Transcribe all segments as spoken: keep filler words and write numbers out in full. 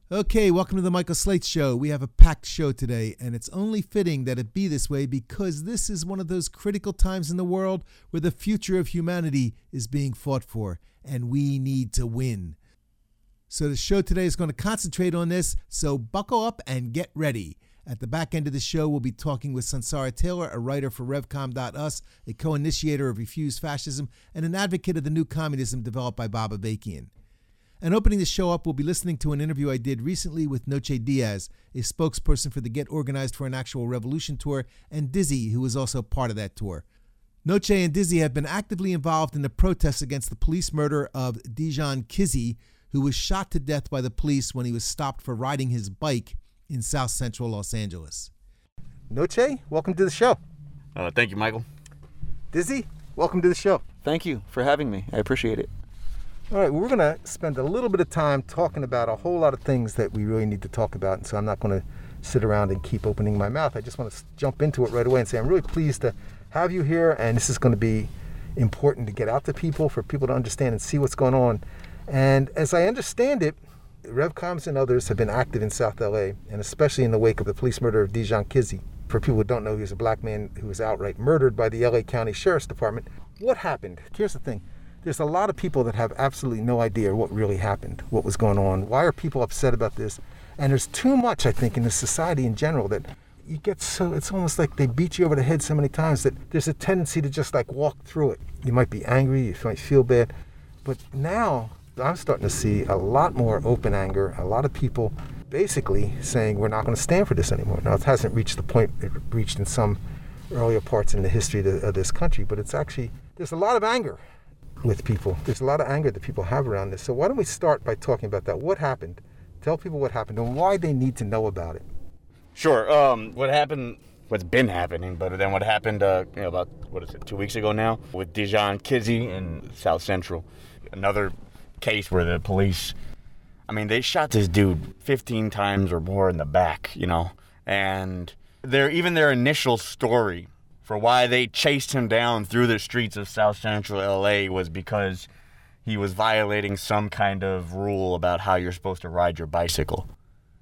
Okay, welcome to the Michael Slate Show. We have a packed show today, and it's only fitting that it be this way because this is one of those critical times in the world where the future of humanity is being fought for, and we need to win. So the show today is going to concentrate on this, so buckle up and get ready. At the back end of the show, we'll be talking with Sunsara Taylor, a writer for Revcom dot U S, a co-initiator of Refuse Fascism, and an advocate of the new communism developed by Bob Avakian. And opening the show up, we'll be listening to an interview I did recently with Noche Diaz, a spokesperson for the Get Organized for an Actual Revolution tour, and Dizzy, who was also part of that tour. Noche and Dizzy have been actively involved in the protests against the police murder of Dijon Kizzee, who was shot to death by the police when he was stopped for riding his bike in South Central Los Angeles. Noche, welcome to the show. Uh, thank you, Michael. Dizzy, welcome to the show. Thank you for having me. I appreciate it. All right, well, we're going to spend a little bit of time talking about a whole lot of things that we really need to talk about, and so I'm not going to sit around and keep opening my mouth. I just want to jump into it right away and say I'm really pleased to have you here, and this is going to be important to get out to people, for people to understand and see what's going on. And as I understand it, Revcoms and others have been active in South L A, and especially in the wake of the police murder of Dijon Kizzee. For people who don't know, he was a black man who was outright murdered by the L A County Sheriff's Department. What happened? Here's the thing. There's a lot of people that have absolutely no idea what really happened, what was going on. Why are people upset about this? And there's too much, I think, in the society in general that you get so, it's almost like they beat you over the head so many times that there's a tendency to just like walk through it. You might be angry, you might feel bad. But now I'm starting to see a lot more open anger, a lot of people basically saying we're not going to stand for this anymore. Now, it hasn't reached the point it reached in some earlier parts in the history of, of this country, but it's actually, there's a lot of anger with people. There's a lot of anger that people have around this. So why don't we start by talking about that? What happened? Tell people what happened and why they need to know about it. Sure. Um, what happened, what's been happening, but then what happened, uh, you know, about, what is it, two weeks ago now, with Dijon Kizzee in South Central. Another case where the police, I mean, they shot this dude fifteen times or more in the back, you know, and their even their initial story for why they chased him down through the streets of South Central L A was because he was violating some kind of rule about how you're supposed to ride your bicycle.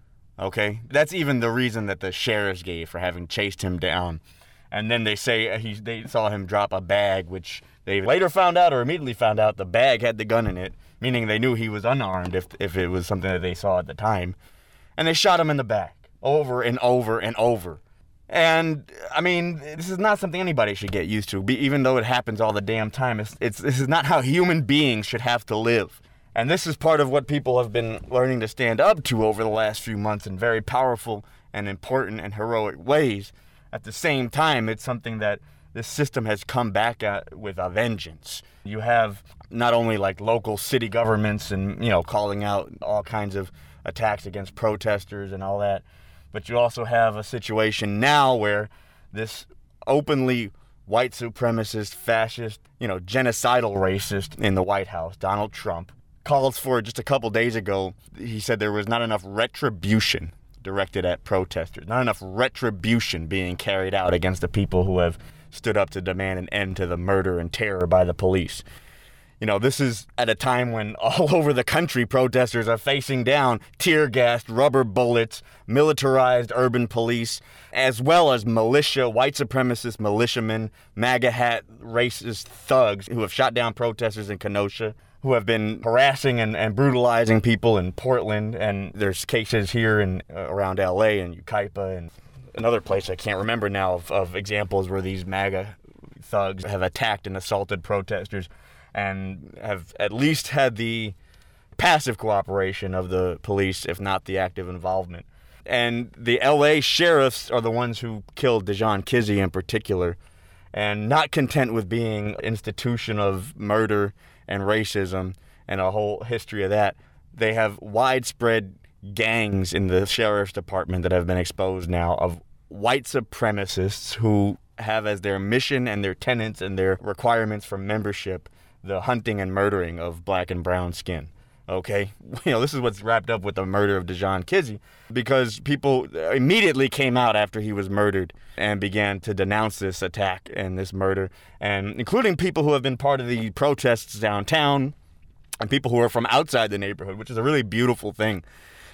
Okay? That's even the reason that the sheriffs gave for having chased him down. And then they say he, they saw him drop a bag, which they later found out or immediately found out the bag had the gun in it, meaning they knew he was unarmed if if it was something that they saw at the time. And they shot him in the back over and over and over. And, I mean, this is not something anybody should get used to, even though it happens all the damn time. It's, it's This is not how human beings should have to live. And this is part of what people have been learning to stand up to over the last few months in very powerful and important and heroic ways. At the same time, it's something that this system has come back at with a vengeance. You have not only like local city governments and, you know, calling out all kinds of attacks against protesters and all that, but you also have a situation now where this openly white supremacist, fascist, you know, genocidal racist in the White House, Donald Trump, calls for, just a couple days ago, he said there was not enough retribution directed at protesters, not enough retribution being carried out against the people who have stood up to demand an end to the murder and terror by the police. You know, this is at a time when all over the country protesters are facing down tear-gassed, rubber bullets, militarized urban police, as well as militia, white supremacist militiamen, MAGA hat racist thugs who have shot down protesters in Kenosha, who have been harassing and, and brutalizing people in Portland, and there's cases here in uh, around L A and Yucaipa and another place I can't remember now of, of examples where these MAGA thugs have attacked and assaulted protesters and have at least had the passive cooperation of the police, if not the active involvement. And the L A sheriffs are the ones who killed Dijon Kizzee in particular, and not content with being an institution of murder and racism and a whole history of that, they have widespread gangs in the sheriff's department that have been exposed now of white supremacists who have as their mission and their tenets and their requirements for membership the hunting and murdering of black and brown skin. Okay? You know, this is what's wrapped up with the murder of Dijon Kizzee, because people immediately came out after he was murdered and began to denounce this attack and this murder, and including people who have been part of the protests downtown and people who are from outside the neighborhood, which is a really beautiful thing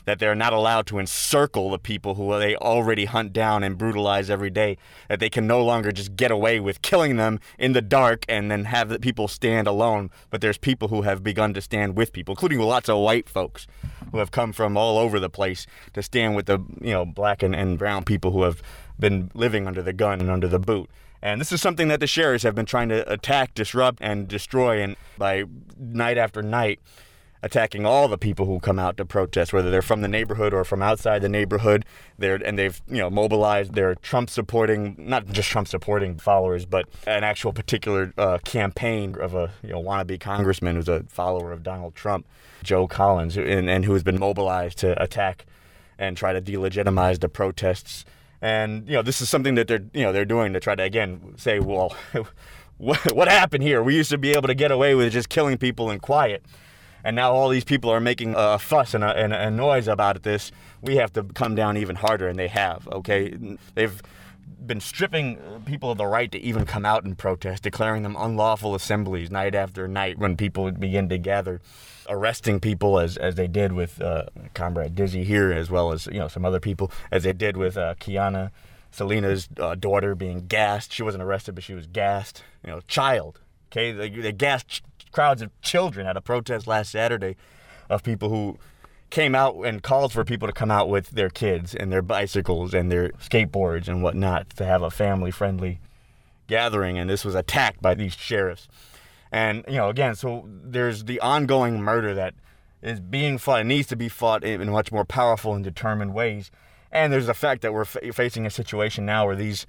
that they're not allowed to encircle the people who they already hunt down and brutalize every day, that they can no longer just get away with killing them in the dark and then have the people stand alone. But there's people who have begun to stand with people, including lots of white folks who have come from all over the place to stand with the, you know, black and, and brown people who have been living under the gun and under the boot. And this is something that the sheriffs have been trying to attack, disrupt, and destroy, and by night after night, attacking all the people who come out to protest, whether they're from the neighborhood or from outside the neighborhood. They're, and they've, you know, mobilized their Trump-supporting, not just Trump-supporting followers, but an actual particular uh, campaign of a, you know, wannabe congressman who's a follower of Donald Trump, Joe Collins, and, and who has been mobilized to attack and try to delegitimize the protests. And, you know, this is something that they're, you know, they're doing to try to, again, say, well, what, what happened here? We used to be able to get away with just killing people in quiet. And now all these people are making a fuss and a, and a noise about this. We have to come down even harder, and they have, okay? They've been stripping people of the right to even come out and protest, declaring them unlawful assemblies night after night when people begin to gather, arresting people as, as they did with uh, Comrade Dizzy here, as well as, you know, some other people, as they did with uh, Kiana, Selena's uh, daughter, being gassed. She wasn't arrested, but she was gassed. You know, child, okay? They, they gassed crowds of children at a protest last Saturday of people who came out and called for people to come out with their kids and their bicycles and their skateboards and whatnot to have a family-friendly gathering, and this was attacked by these sheriffs. And, you know, again, so there's the ongoing murder that is being fought and needs to be fought in much more powerful and determined ways. And there's the fact that we're f- facing a situation now where these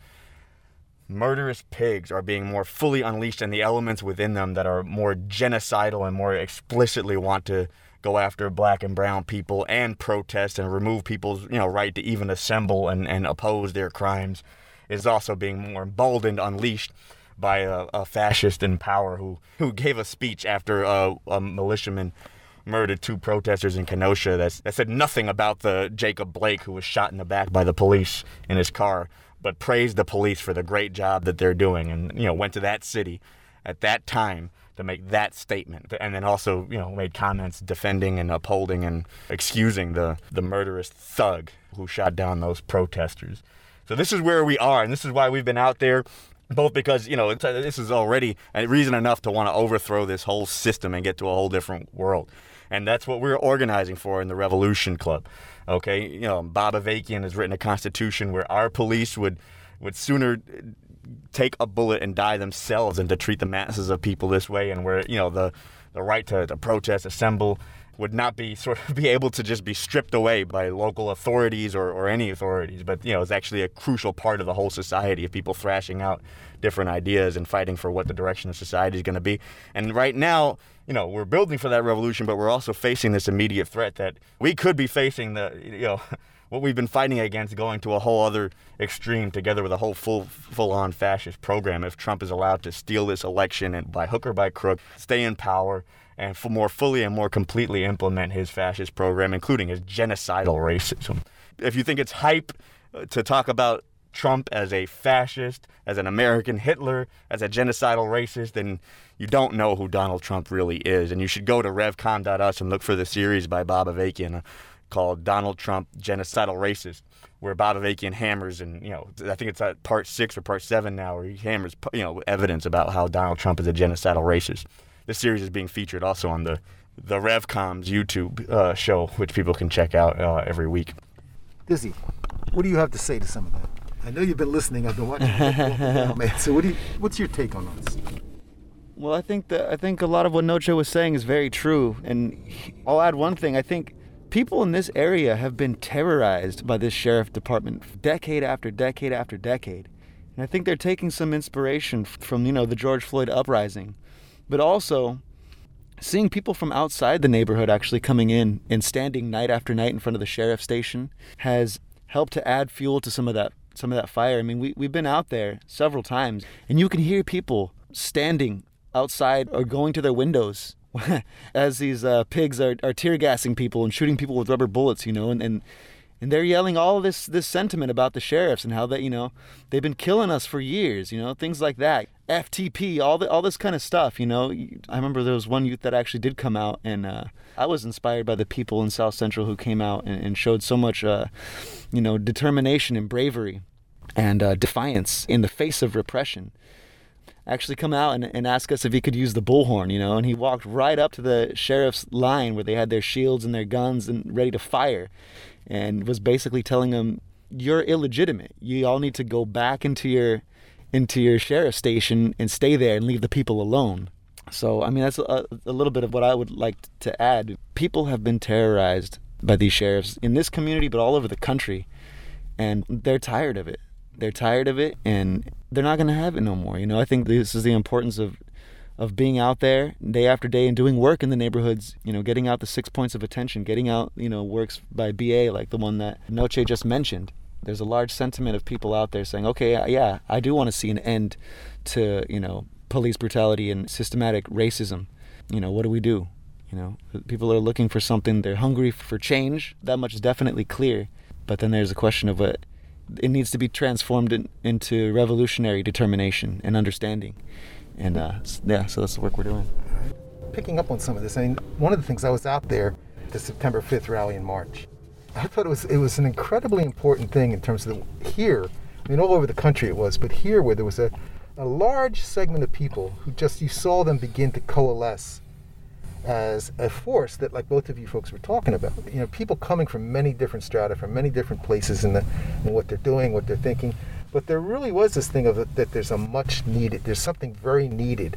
murderous pigs are being more fully unleashed, and the elements within them that are more genocidal and more explicitly want to go after black and brown people and protest and remove people's, you know, right to even assemble and, and oppose their crimes is also being more emboldened, unleashed by a, a fascist in power who, who gave a speech after a, a militiaman murdered two protesters in Kenosha that, that said nothing about the Jacob Blake who was shot in the back by the police in his car, but praised the police for the great job that they're doing, and, you know, went to that city at that time to make that statement, and then also, you know, made comments defending and upholding and excusing the, the murderous thug who shot down those protesters. So this is where we are, and this is why we've been out there, both because, you know, it's, this is already a reason enough to want to overthrow this whole system and get to a whole different world. And that's what we're organizing for in the Revolution Club. Okay, you know, Bob Avakian has written a constitution where our police would would sooner take a bullet and die themselves than to treat the masses of people this way, and where, you know, the the right to, to protest, assemble, would not be sort of be able to just be stripped away by local authorities or, or any authorities, but, you know, it's actually a crucial part of the whole society of people thrashing out different ideas and fighting for what the direction of society is going to be. And right now, you know, we're building for that revolution, but we're also facing this immediate threat that we could be facing the, you know, what we've been fighting against going to a whole other extreme together with a whole full, full-on fascist program if Trump is allowed to steal this election and by hook or by crook, stay in power, and for more fully and more completely implement his fascist program, including his genocidal racism. If you think it's hype to talk about Trump as a fascist, as an American Hitler, as a genocidal racist, then you don't know who Donald Trump really is. And you should go to revcom dot u s and look for the series by Bob Avakian called Donald Trump, Genocidal Racist, where Bob Avakian hammers, and, you know, I think it's at part six or part seven now, where he hammers, you know, evidence about how Donald Trump is a genocidal racist. This series is being featured also on the, the RevCom's YouTube uh, show, which people can check out uh, every week. Dizzy, what do you have to say to some of that? I know you've been listening. I've been watching. Oh, man. So what do you, what's your take on this? Well, I think that I think a lot of what Noche was saying is very true, and I'll add one thing. I think people in this area have been terrorized by this sheriff department decade after decade after decade, and I think they're taking some inspiration from, you know, the George Floyd uprising, but also seeing people from outside the neighborhood actually coming in and standing night after night in front of the sheriff's station has helped to add fuel to some of that some of that fire. I mean, we we've been out there several times, and you can hear people standing outside or going to their windows as these uh, pigs are, are tear gassing people and shooting people with rubber bullets, you know, and, and And they're yelling all this this sentiment about the sheriffs and how that, you know, they've been killing us for years, you know, things like that. F T P, all the all this kind of stuff, you know. I remember there was one youth that actually did come out, and uh, I was inspired by the people in South Central who came out and, and showed so much, uh, you know, determination and bravery and uh, defiance in the face of repression. Actually come out and, and ask us if he could use the bullhorn, you know, and he walked right up to the sheriff's line where they had their shields and their guns and ready to fire, and was basically telling them, you're illegitimate. You all need to go back into your into your sheriff station and stay there and leave the people alone. So, I mean, that's a, a little bit of what I would like to add. People have been terrorized by these sheriffs in this community, but all over the country, and they're tired of it. They're tired of it, and they're not going to have it no more. You know, I think this is the importance of of being out there day after day and doing work in the neighborhoods, you know, getting out the six points of attention, getting out, you know, works by B A like the one that Noche just mentioned. There's a large sentiment of people out there saying, okay, yeah, I do want to see an end to, you know, police brutality and systematic racism. You know, what do we do? You know, people are looking for something. They're hungry for change. That much is definitely clear. But then there's a question of what it needs to be transformed in, into revolutionary determination and understanding. And uh, yeah, so that's the work we're doing. Picking up on some of this, I mean, one of the things, I was out there at the September fifth rally in March. I thought it was it was an incredibly important thing in terms of the, here, I mean, all over the country it was, but here where there was a, a large segment of people who just, you saw them begin to coalesce as a force that, like both of you folks were talking about, you know, people coming from many different strata, from many different places in, the, in what they're doing, what they're thinking. But there really was this thing of it, that there's a much needed, there's something very needed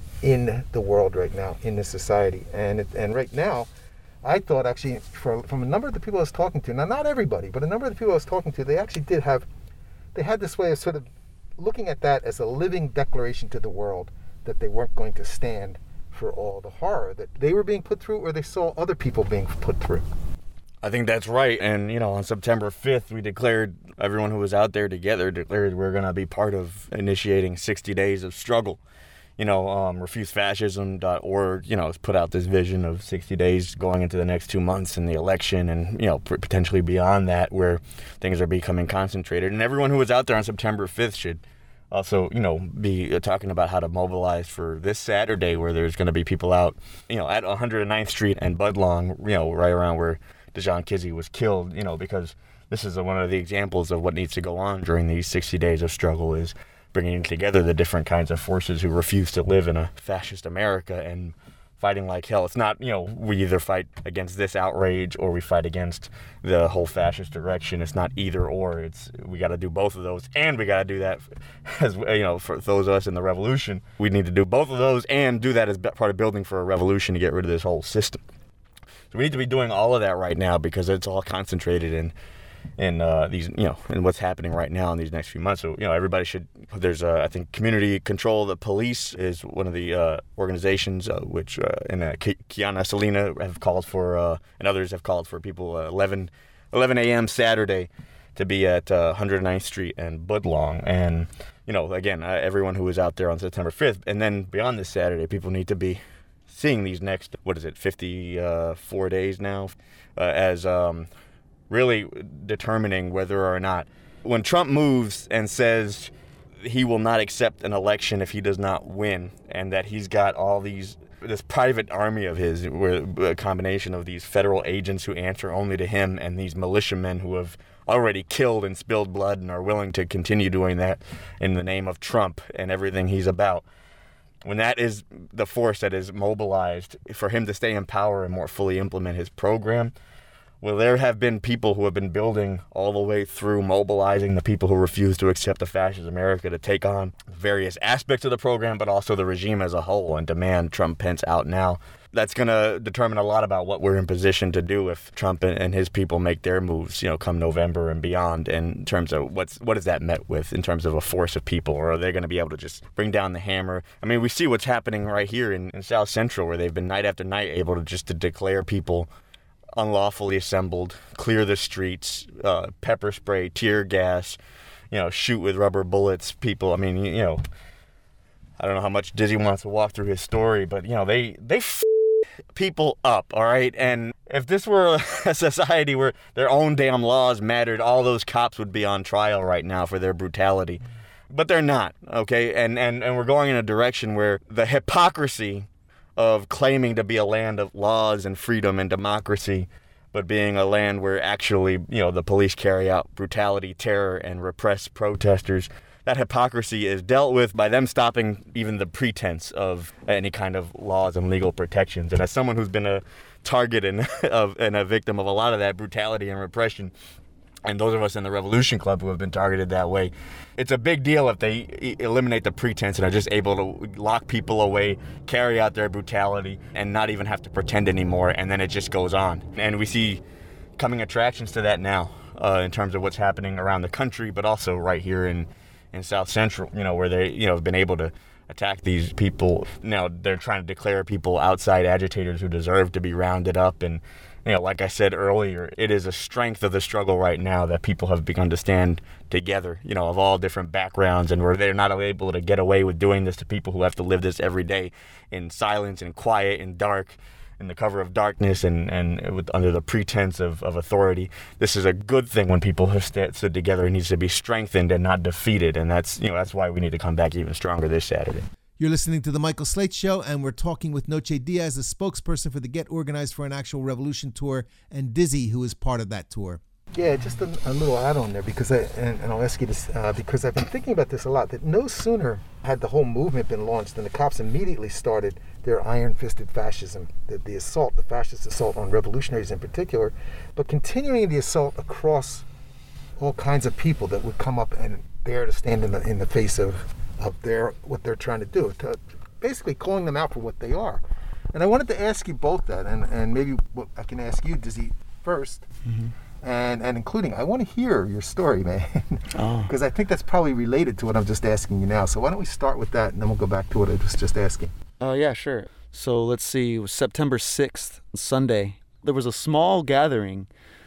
in the world right now, in this society. And it, and right now, I thought actually, for, from a number of the people I was talking to, now not everybody, but a number of the people I was talking to, they actually did have, they had this way of sort of looking at that as a living declaration to the world that they weren't going to stand for all the horror that they were being put through, or they saw other people being put through. I think that's right. And, you know, on September fifth, we declared, everyone who was out there together declared we're going to be part of initiating sixty days of struggle. You know, um, refuse fascism dot org, you know, has put out this vision of sixty days going into the next two months in the election and, you know, potentially beyond that, where things are becoming concentrated. And everyone who was out there on September fifth should also, you know, be talking about how to mobilize for this Saturday, where there's going to be people out, you know, at one hundred ninth Street and Budlong, you know, right around where Dijon Kizzee was killed, you know, because this is one of the examples of what needs to go on during these sixty days of struggle, is bringing together the different kinds of forces who refuse to live in a fascist America and fighting like hell. It's not, you know, we either fight against this outrage or we fight against the whole fascist direction. It's not either or. It's, we got to do both of those, and we got to do that as, you know, for those of us in the revolution. We need to do both of those and do that as part of building for a revolution to get rid of this whole system. So we need to be doing all of that right now, because it's all concentrated in in uh, these, you know, in what's happening right now in these next few months. So, you know, everybody should, there's, uh, I think, Community Control of the Police is one of the uh, organizations uh, which, uh, and uh, Kiana Salina have called for, uh, and others have called for people uh, eleven a.m. Saturday to be at uh, one hundred ninth Street and Budlong. And, you know, again, uh, everyone who was out there on September fifth, and then beyond this Saturday, people need to be seeing these next, what is it, fifty-four days now, uh, as um, really determining whether or not, when Trump moves and says he will not accept an election if he does not win, and that he's got all these, this private army of his, where a combination of these federal agents who answer only to him and these militiamen who have already killed and spilled blood and are willing to continue doing that in the name of Trump and everything he's about. When that is the force that is mobilized for him to stay in power and more fully implement his program, well, there have been people who have been building all the way through mobilizing the people who refuse to accept a fascist America to take on various aspects of the program, but also the regime as a whole, and demand Trump Pence out now. That's going to determine a lot about what we're in position to do if Trump and his people make their moves, you know, come November and beyond, in terms of what's what is that met with in terms of a force of people, or are they going to be able to just bring down the hammer? I mean, we see what's happening right here in, in South Central, where they've been night after night able to just to declare people unlawfully assembled, clear the streets, uh, pepper spray, tear gas, you know, shoot with rubber bullets people. I mean, you know, I don't know how much Dizzy wants to walk through his story, but, you know, they, they f- people up, all right? And if this were a society where their own damn laws mattered, all those cops would be on trial right now for their brutality. But they're not, okay? And, and, and we're going in a direction where the hypocrisy of claiming to be a land of laws and freedom and democracy, but being a land where actually, you know, the police carry out brutality, terror, and repress protesters, that hypocrisy is dealt with by them stopping even the pretense of any kind of laws and legal protections. And as someone who's been a target and, of, and a victim of a lot of that brutality and repression, and those of us in the Revolution Club who have been targeted that way, it's a big deal if they e- eliminate the pretense and are just able to lock people away, carry out their brutality, and not even have to pretend anymore, and then it just goes on. And we see coming attractions to that now uh, in terms of what's happening around the country, but also right here in, in South Central, you know, where they, you know, have been able to attack these people. Now they're trying to declare people outside agitators who deserve to be rounded up. And you know, like I said earlier, it is a strength of the struggle right now that people have begun to stand together, you know, of all different backgrounds, and where they're not able to get away with doing this to people who have to live this every day in silence and quiet and dark, in the cover of darkness and, and with, under the pretense of, of authority. This is a good thing when people have st- stood together. It needs to be strengthened and not defeated, and that's, you know, that's why we need to come back even stronger this Saturday. You're listening to The Michael Slate Show, and we're talking with Noche Diaz, the spokesperson for the Get Organized for an Actual Revolution tour, and Dizzy, who is part of that tour. Yeah, just a, a little add-on there, because I, and, and I'll ask you this, uh, because I've been thinking about this a lot, that no sooner had the whole movement been launched than the cops immediately started their iron-fisted fascism, the, the assault, the fascist assault on revolutionaries in particular, but continuing the assault across all kinds of people that would come up and dare to stand in the in the face of of their what they're trying to do, to basically calling them out for what they are. And I wanted to ask you both that, and, and maybe what I can ask you, Dizzy, first, mm-hmm. and and including, I want to hear your story, man, because oh. I think that's probably related to what I'm just asking you now. So why don't we start with that, and then we'll go back to what I was just asking. Oh, uh, yeah, sure. So let's see, it was September sixth, Sunday. There was a small gathering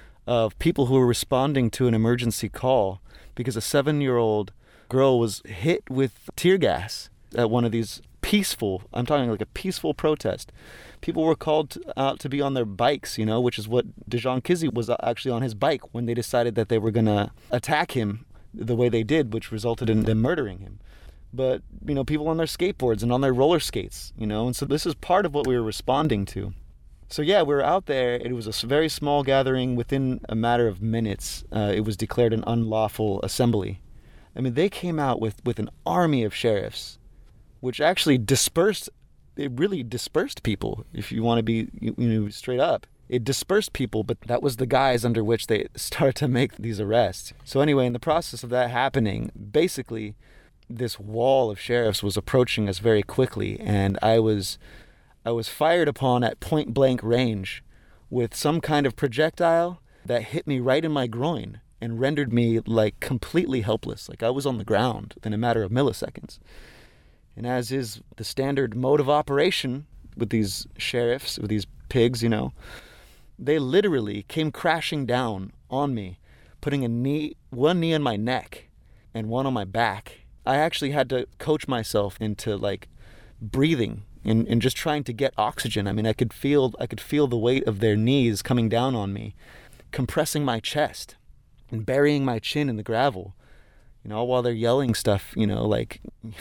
of people who were responding to an emergency call because a seven-year-old girl was hit with tear gas at one of these peaceful, I'm talking like a peaceful protest. People were called out to be on their bikes, you know, which is what Dijon Kizzee was actually on his bike when they decided that they were going to attack him the way they did, which resulted in them murdering him. But, you know, people on their skateboards and on their roller skates, you know, and so this is part of what we were responding to. So, yeah, we were out there. It was a very small gathering. Within a matter of minutes, uh, it was declared an unlawful assembly. I mean, they came out with, with an army of sheriffs, which actually dispersed, it really dispersed people, if you want to be, you know, straight up. It dispersed people, but that was the guise under which they started to make these arrests. So anyway, in the process of that happening, basically, this wall of sheriffs was approaching us very quickly, and I was I was fired upon at point blank range with some kind of projectile that hit me right in my groin and rendered me like completely helpless. Like I was on the ground in a matter of milliseconds. And as is the standard mode of operation with these sheriffs, with these pigs, you know, they literally came crashing down on me, putting a knee, one knee on my neck and one on my back. I actually had to coach myself into like breathing and, and just trying to get oxygen. I mean, I could feel I could feel the weight of their knees coming down on me, compressing my chest and burying my chin in the gravel, you know, while they're yelling stuff, you know, like,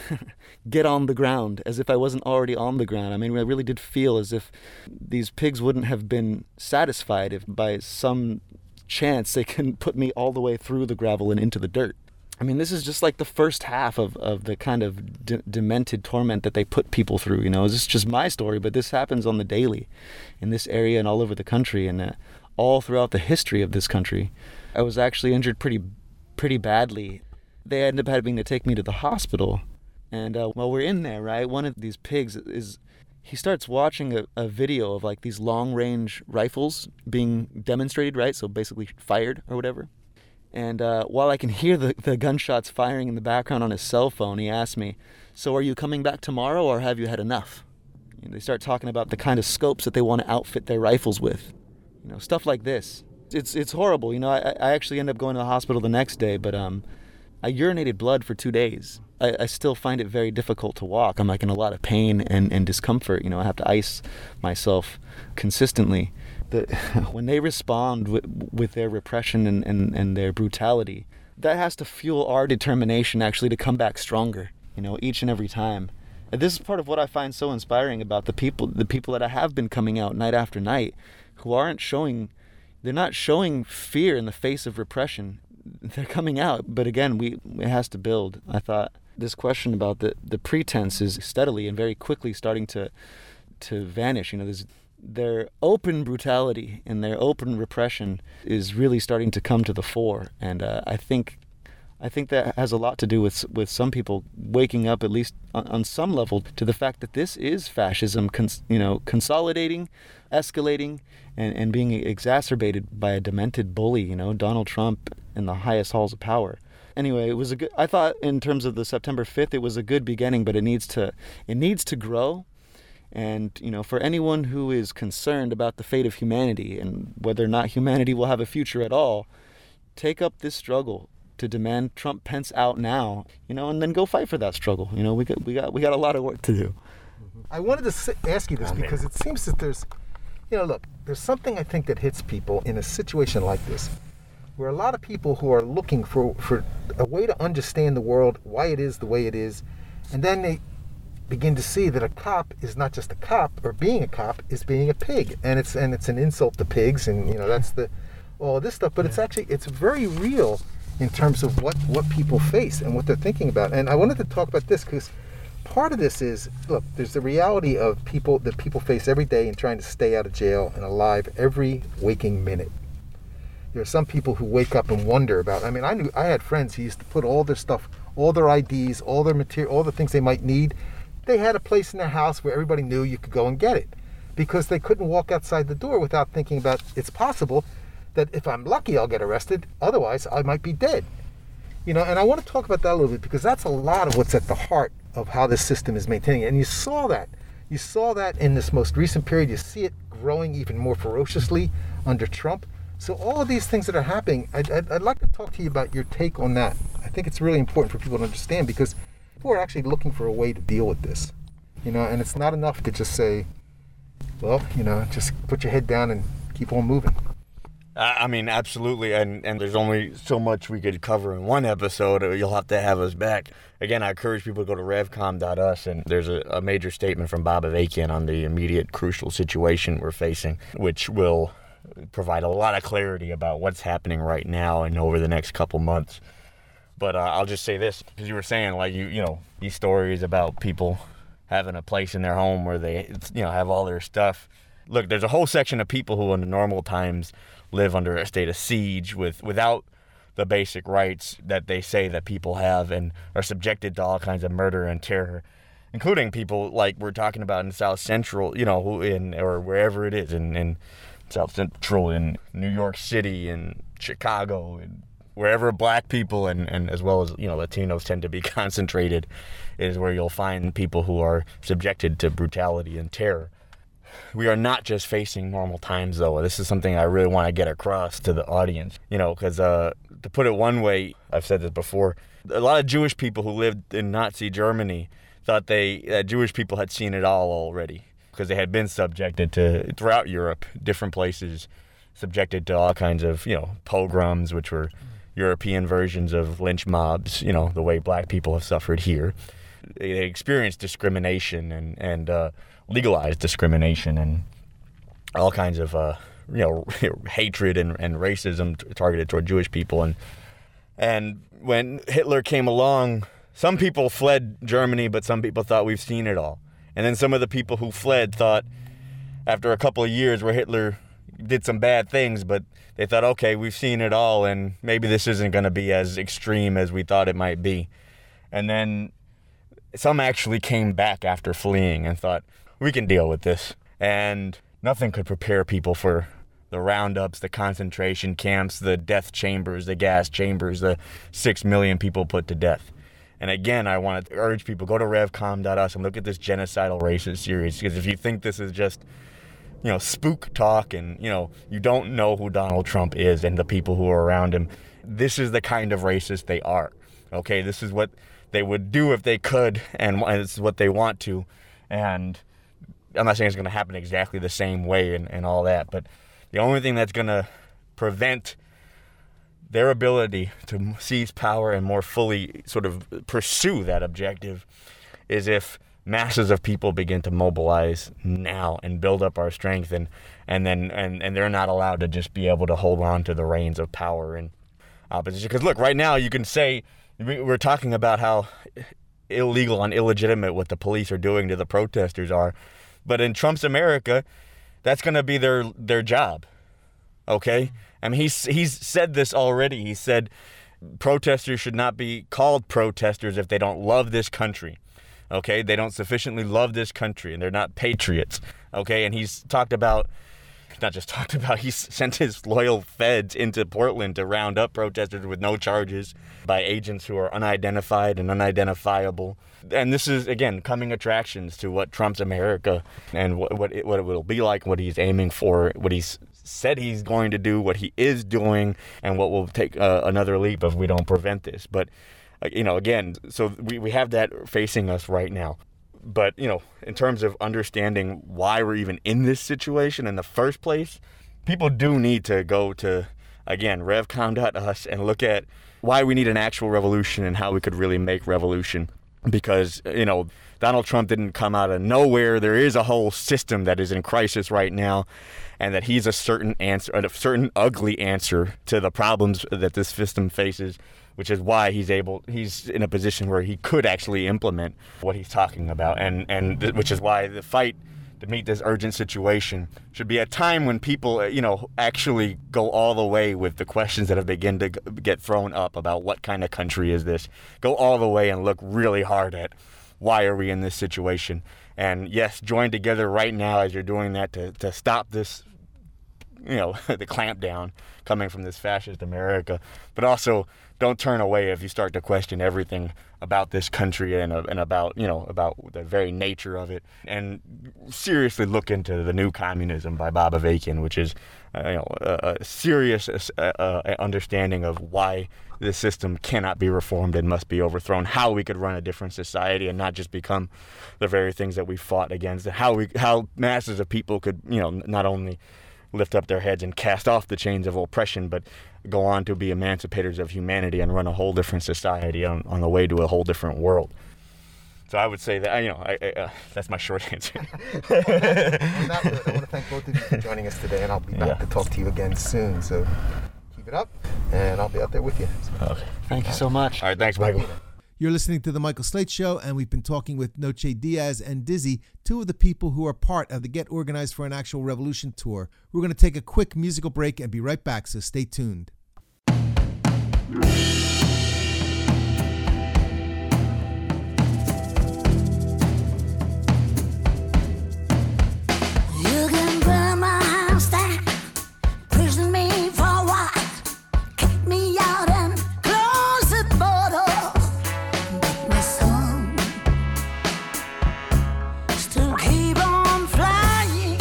get on the ground, as if I wasn't already on the ground. I mean, I really did feel as if these pigs wouldn't have been satisfied if by some chance they can put me all the way through the gravel and into the dirt. I mean, this is just like the first half of, of the kind of de- demented torment that they put people through, you know. This is just my story, but this happens on the daily in this area and all over the country and uh, all throughout the history of this country. I was actually injured pretty pretty badly. They ended up having to take me to the hospital. And uh, while we're in there, right, one of these pigs is, he starts watching a, a video of like these long-range rifles being demonstrated, right, so basically fired or whatever. And uh, while I can hear the, the gunshots firing in the background on his cell phone, he asked me, so are you coming back tomorrow or have you had enough? And they start talking about the kind of scopes that they want to outfit their rifles with. You know, stuff like this. It's it's horrible. You know, I, I actually ended up going to the hospital the next day, but um, I urinated blood for two days. I, I still find it very difficult to walk. I'm like in a lot of pain and, and discomfort. You know, I have to ice myself consistently. The, when they respond with, with their repression and, and, and their brutality, that has to fuel our determination actually to come back stronger, you know, each and every time. And this is part of what I find so inspiring about the people, the people that I have been coming out night after night, who aren't showing, they're not showing fear in the face of repression. They're coming out, but again, we it has to build. I thought this question about the, the pretense is steadily and very quickly starting to to vanish. You know, there's their open brutality and their open repression is really starting to come to the fore, and uh, I think I think that has a lot to do with with some people waking up, at least on, on some level, to the fact that this is fascism, cons, you know, consolidating, escalating, and, and being exacerbated by a demented bully, you know, Donald Trump in the highest halls of power. Anyway, it was a good, I thought in terms of the September fifth, it was a good beginning, but it needs to it needs to grow. And, you know, for anyone who is concerned about the fate of humanity and whether or not humanity will have a future at all, take up this struggle to demand Trump Pence out now, you know, and then go fight for that struggle. You know, we got we got we got a lot of work to do. I wanted to sit, ask you this because it seems that there's, you know, look, there's something I think that hits people in a situation like this, where a lot of people who are looking for, for a way to understand the world, why it is the way it is, and then they begin to see that a cop is not just a cop, or being a cop is being a pig, and it's and it's an insult to pigs, and you know that's the all this stuff. But it's actually it's very real in terms of what what people face and what they're thinking about. And I wanted to talk about this because part of this is, look, there's the reality of people that people face every day in trying to stay out of jail and alive every waking minute. There are some people who wake up and wonder about, I mean, I knew I had friends who used to put all their stuff, all their I Ds, all their material, all the things they might need. They had a place in their house where everybody knew you could go and get it because they couldn't walk outside the door without thinking about it's possible that if I'm lucky, I'll get arrested. Otherwise, I might be dead. You know, and I want to talk about that a little bit because that's a lot of what's at the heart of how this system is maintaining it. And you saw that. You saw that in this most recent period. You see it growing even more ferociously under Trump. So all of these things that are happening, I'd, I'd, I'd like to talk to you about your take on that. I think it's really important for people to understand because people are actually looking for a way to deal with this. You know, and it's not enough to just say, well, you know, just put your head down and keep on moving. I mean, absolutely, and, and there's only so much we could cover in one episode. You'll have to have us back. Again, I encourage people to go to revcom dot u s, and there's a, a major statement from Bob Avakian on the immediate crucial situation we're facing, which will provide a lot of clarity about what's happening right now and over the next couple months. But uh, I'll just say this, because you were saying, like, you you know, these stories about people having a place in their home where they, you know, have all their stuff. Look, there's a whole section of people who in normal times live under a state of siege with without the basic rights that they say that people have and are subjected to all kinds of murder and terror, including people like we're talking about in South Central, you know, who in or wherever it is in, in South Central, in New York City, in Chicago, and wherever black people and, and as well as, you know, Latinos tend to be concentrated is where you'll find people who are subjected to brutality and terror. We are not just facing normal times, though. This is something I really want to get across to the audience, you know, because uh, to put it one way, I've said this before, a lot of Jewish people who lived in Nazi Germany thought they that Jewish people had seen it all already because they had been subjected to, throughout Europe, different places, subjected to all kinds of, you know, pogroms, which were European versions of lynch mobs, you know, the way black people have suffered here. They experienced discrimination and, and uh, legalized discrimination and all kinds of, uh, you know, hatred and, and racism targeted toward Jewish people. And and when Hitler came along, some people fled Germany, but some people thought we've seen it all. And then some of the people who fled thought, after a couple of years where Hitler did some bad things, but they thought, okay, we've seen it all, and maybe this isn't going to be as extreme as we thought it might be. And then some actually came back after fleeing and thought, we can deal with this. And nothing could prepare people for the roundups, the concentration camps, the death chambers, the gas chambers, the six million people put to death. And again, I want to urge people, go to revcom dot u s and look at this Genocidal Racist series, because if you think this is just, you know, spook talk and, you know, you don't know who Donald Trump is and the people who are around him, this is the kind of racist they are. Okay, this is what they would do if they could, and it's what they want to. And I'm not saying it's going to happen exactly the same way and, and all that, but the only thing that's going to prevent their ability to seize power and more fully sort of pursue that objective is if masses of people begin to mobilize now and build up our strength, and and then and, and they're not allowed to just be able to hold on to the reins of power and opposition. Because look, right now you can say, we're talking about how illegal and illegitimate what the police are doing to the protesters are, but in Trump's America, that's going to be their their job. Okay? I mean, he's he's said this already. He said protesters should not be called protesters if they don't love this country. Okay? They don't sufficiently love this country, and they're not patriots. Okay? And he's talked about, not just talked about, he's sent his loyal feds into Portland to round up protesters with no charges by agents who are unidentified and unidentifiable. And this is, again, coming attractions to what Trump's America and what what it, what it will be like, what he's aiming for, what he's said he's going to do, what he is doing, and what will take uh, another leap if we don't prevent this. But, uh, you know, again, so we, we have that facing us right now. But, you know, in terms of understanding why we're even in this situation in the first place, people do need to go to, again, revcom dot u s and look at why we need an actual revolution and how we could really make revolution. Because, you know, Donald Trump didn't come out of nowhere. There is a whole system that is in crisis right now, and that he's a certain answer, a certain ugly answer to the problems that this system faces, which is why he's able, he's in a position where he could actually implement what he's talking about. And, and th- which is why the fight to meet this urgent situation should be a time when people, you know, actually go all the way with the questions that have begun to g- get thrown up about what kind of country is this. Go all the way and look really hard at why are we in this situation. And yes, join together right now as you're doing that to, to stop this, you know, the clampdown coming from this fascist America. But also, don't turn away if you start to question everything about this country and, uh, and about, you know, about the very nature of it. And seriously look into The New Communism by Bob Avakian, which is, uh, you know, a, a serious uh, uh, understanding of why this system cannot be reformed and must be overthrown, how we could run a different society and not just become the very things that we fought against, and how we, how masses of people could, you know, not only lift up their heads and cast off the chains of oppression, but go on to be emancipators of humanity and run a whole different society on, on the way to a whole different world. So I would say that, you know, I, I, uh, that's my short answer. On that note, I want to thank both of you for joining us today, and I'll be back Yeah. to talk to you again soon. So keep it up, and I'll be out there with you. Okay. Thank you so much. All right, thanks, Michael. You're listening to The Michael Slate Show, and we've been talking with Noche Diaz and Dizzy, two of the people who are part of the Get Organized for an Actual Revolution tour. We're going to take a quick musical break and be right back, so stay tuned. You can burn my house down, prison me for a while, kick me out and close the border. But my song still keep on flying.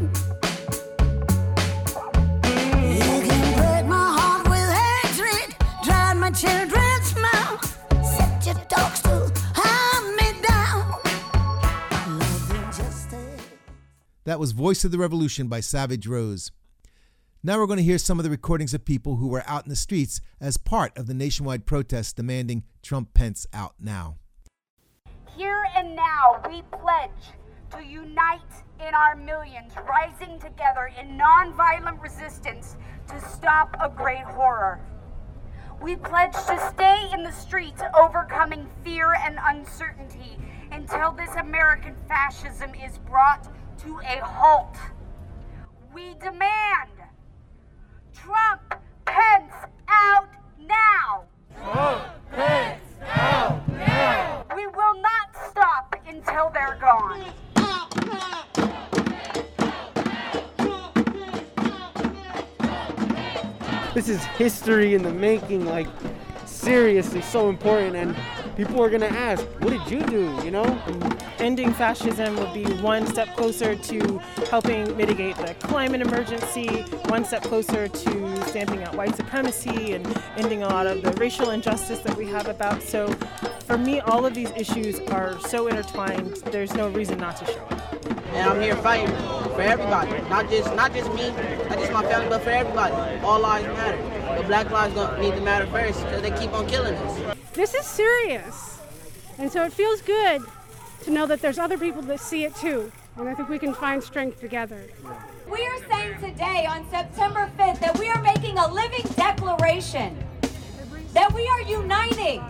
You can break my heart with hatred, drive my children's mouth, set your dogs to hunt me down. Love and justice. That was Voice of the Revolution by Savage Rose. Now we're going to hear some of the recordings of people who were out in the streets as part of the nationwide protests demanding Trump Pence out now. Here and now, we pledge to unite in our millions, rising together in nonviolent resistance to stop a great horror. We pledge to stay in the streets, overcoming fear and uncertainty until this American fascism is brought to a halt. We demand Trump Pence out now. Trump Pence out now. We will not stop until they're gone. This is history in the making, like seriously so important, and people are going to ask, what did you do, you know? Ending fascism would be one step closer to helping mitigate the climate emergency, one step closer to stamping out white supremacy and ending a lot of the racial injustice that we have about. So for me, all of these issues are so intertwined, there's no reason not to show it. And I'm here fighting for everybody, not just not just me, not just my family, but for everybody. All lives matter. But black lives don't need to matter first because they keep on killing us. This is serious, and so it feels good to know that there's other people that see it too, and I think we can find strength together. We are saying today on September fifth that we are making a living declaration, that we are uniting,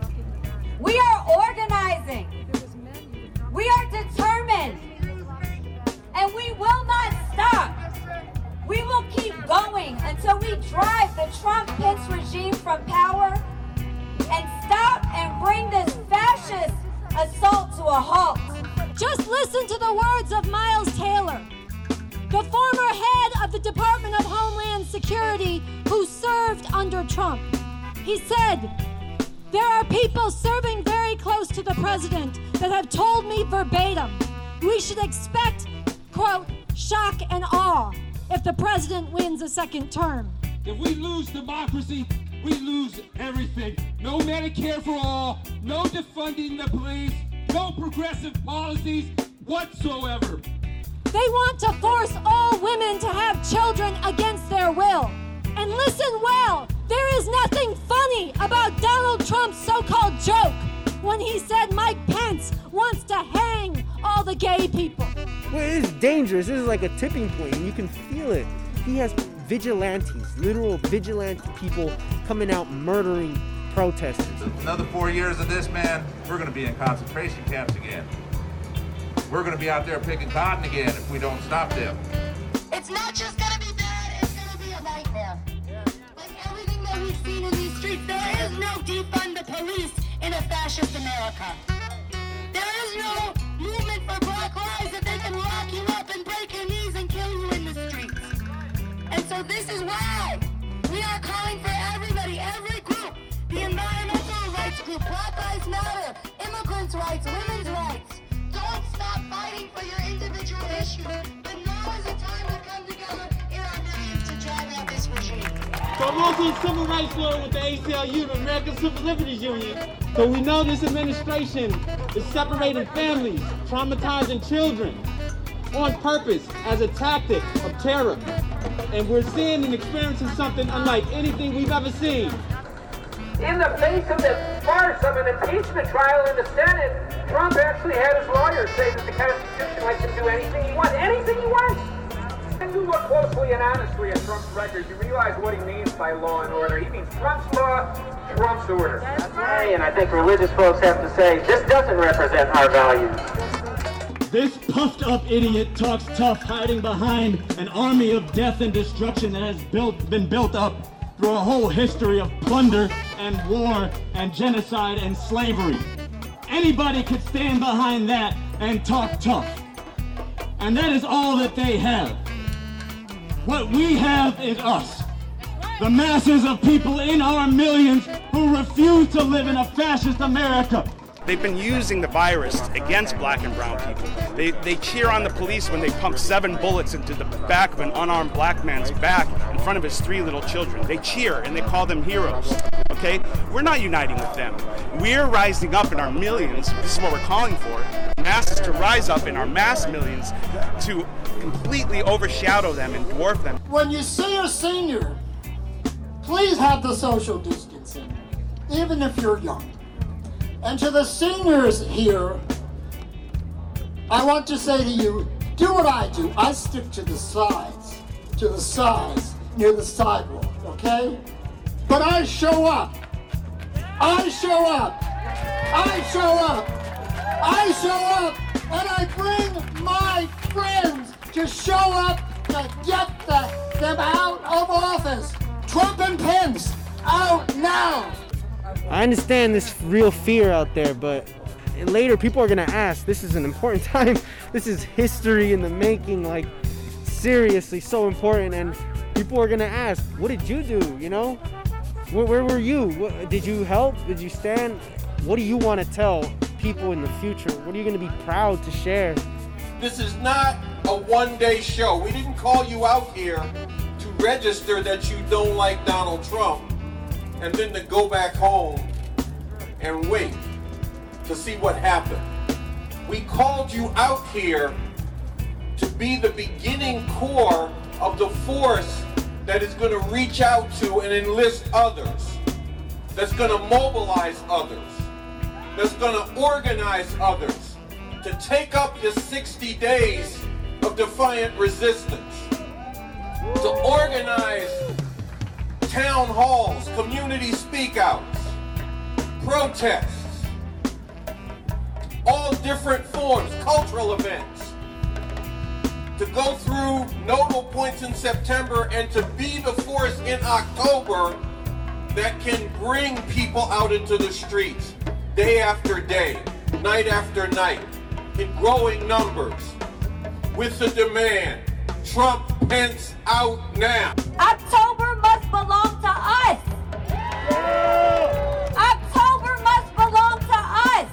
we are organizing, we are determined, and we will not stop. We will keep going until we drive the Trump-Pence regime from power and stop and bring this fascist assault to a halt. Just listen to the words of Miles Taylor, the former head of the Department of Homeland Security who served under Trump. He said, "There are people serving very close to the president that have told me verbatim, we should expect, quote, shock and awe if the president wins a second term." If we lose democracy, we lose everything. No Medicare for all, no defunding the police, no progressive policies whatsoever. They want to force all women to have children against their will. And listen well, there is nothing funny about Donald Trump's so-called joke when he said Mike Pence wants to hang all the gay people. Well, it is dangerous. This is like a tipping point, and you can feel it. He has vigilantes, literal vigilante people coming out murdering protesters. Another four years of this, man, we're going to be in concentration camps again. We're going to be out there picking cotton again if we don't stop them. It's not just going to be bad, it's going to be a nightmare. Like everything that we've seen in these streets, there is no defund the police in a fascist America. There is no movement for black lives that they can lock you up and break your knees and kill you in the streets. And so this is why we are calling for everybody, every group, the environmental rights group, Black Lives Matter, immigrants' rights, women's rights. Don't stop fighting for your individual issues, but now is the time to come together in our millions to drive out this regime. So I'm also a civil rights lawyer with the A C L U, the American Civil Liberties Union. So we know this administration is separating families, traumatizing children on purpose as a tactic of terror. And we're seeing and experiencing something unlike anything we've ever seen. In the face of the farce of an impeachment trial in the Senate, Trump actually had his lawyers say that the Constitution lets him do anything he wants. Anything he wants! When you look closely and honestly at Trump's record, you realize what he means by law and order. He means Trump's law, Trump's order. That's right. And I think religious folks have to say, this doesn't represent our values. This puffed up idiot talks tough, hiding behind an army of death and destruction that has built, been built up through a whole history of plunder and war and genocide and slavery. Anybody could stand behind that and talk tough. And that is all that they have. What we have is us. The masses of people in our millions who refuse to live in a fascist America. They've been using the virus against black and brown people. They they cheer on the police when they pump seven bullets into the back of an unarmed black man's back in front of his three little children. They cheer and they call them heroes, okay? We're not uniting with them. We're rising up in our millions. This is what we're calling for. Masses to rise up in our mass millions to completely overshadow them and dwarf them. When you see a senior, please have the social distancing, even if you're young. And to the seniors here, I want to say to you, do what I do. I stick to the sides, to the sides, near the sidewalk, okay? But I show up. I show up. I show up. I show up, and I bring my friends to show up to get the, them out of office. Trump and Pence, out now. I understand this real fear out there, but later people are gonna ask, this is an important time. This is history in the making, like seriously so important, and people are gonna ask, what did you do, you know? Where, where were you? What, did you help? Did you stand? what do you want to tell people in the future? What are you going to be proud to share? This is not a one-day show. We didn't call you out here to register that you don't like Donald Trump and then to go back home and wait to see what happened. We called you out here to be the beginning core of the force that is going to reach out to and enlist others, that's going to mobilize others, that's going to organize others to take up the sixty days of defiant resistance, to organize town halls, community speakouts, protests, all different forms, cultural events, to go through nodal points in September and to be the force in October that can bring people out into the streets day after day, night after night, in growing numbers, with the demand, Trump, Pence, out now. October must belong to us. October must belong to us.